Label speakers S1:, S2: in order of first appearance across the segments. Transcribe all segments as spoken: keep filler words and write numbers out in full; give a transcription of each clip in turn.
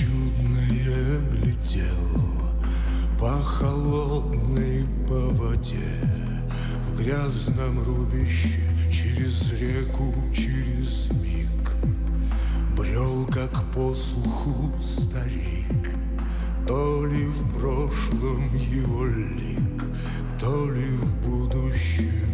S1: чудное глядел по холодной по воде, в грязном рубище, через реку, через миг брел, как по суху старик. То ли в прошлом его лик, то ли в будущем.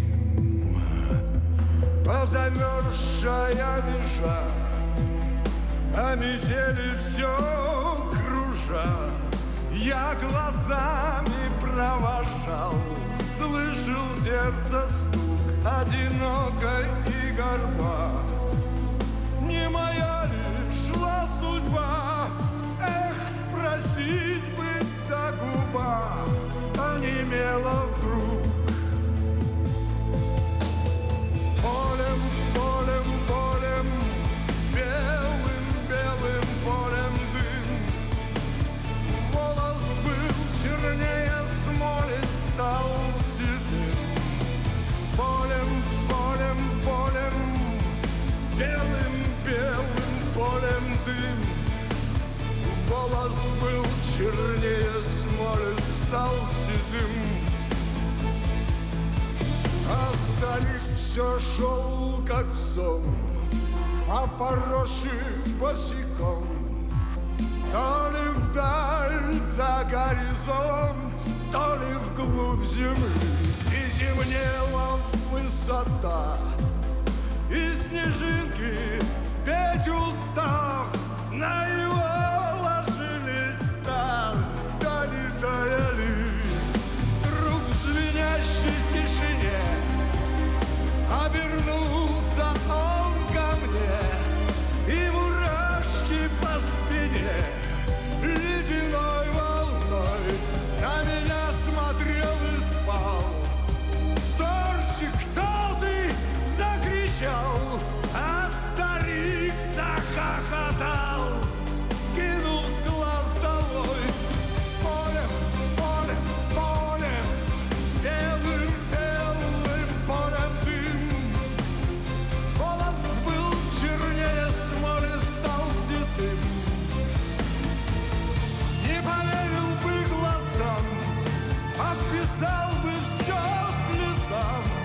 S1: Позамерзшая межа, а метели все кружат. Я глазами провожал, слышал сердце стук одинокой и горба. Не моя ли шла судьба? Эх, спросить бы до губа, онемела вдруг. Полем, полем, полем, белым, белым полем дым. Волос был чернее смоли, стал седым. Полем, полем, полем, белым, белым полем дым. Волос был чернее смоли, стал седым. А старик все шел, как сон, а поросший босиком. То ли вдаль за горизонт, то ли вглубь земли. И темнела высота, и снежинки, петь устав, на его ложились став, да не таяли. Вдруг в звенящей тишине обернулся он ко мне, и мурашки по спине ледяной волной на меня смотрел и спал. Сторчик, кто ты? Закричал, а старик захохотал, скинул с глаз долой. Полем, полем, полем, белым, белым полем дым. Волос был чернее смоли, стал седым. Не поверил бы глазам, отписал бы все слезам.